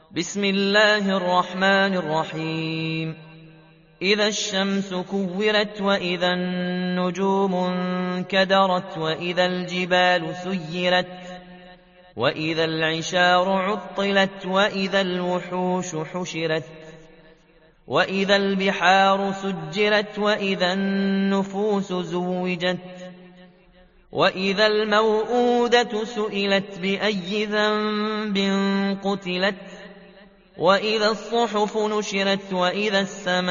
بسم الله الرحمن الرحيم. إذا الشمس كورت وإذا النجوم انكدرت وإذا الجبال سيرت وإذا العشار عطلت وإذا الوحوش حشرت وإذا البحار سجرت وإذا النفوس زوجت وإذا الموءودة سئلت بأي ذنب قتلت وإذا الصحف نشرت وإذا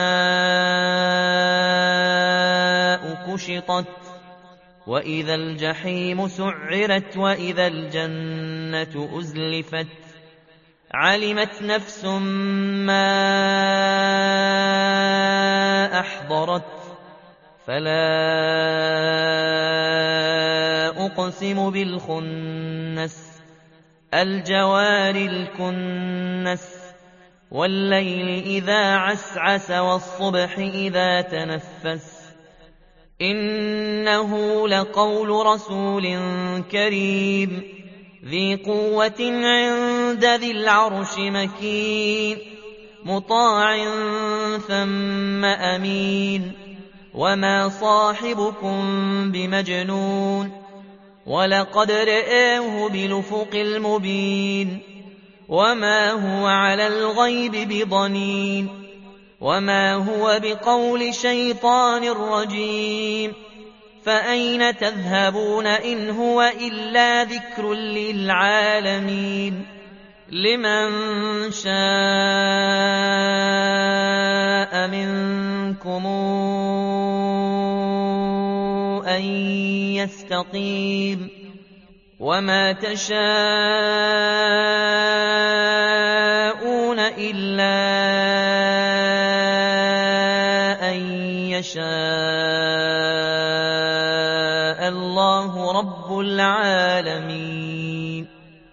السماء كشطت وإذا الجحيم سعرت وإذا الجنة أزلفت علمت نفس ما أحضرت فلا أقسم بالخنس الجوار الكنس والليل إذا عسعس والصبح إذا تنفس إنه لقول رسول كريم ذي قوة عند ذي العرش مكين مطاع ثم أمين وما صاحبكم بمجنون ولقد رآه بالأفق المبين وما هو على الغيب بضنين وما هو بقول شيطان رجيم فأين تذهبون إن هو إلا ذكر للعالمين لمن شاء منكم أن يستقيم وما تشاءون إلا أن يشاء الله رب العالمين.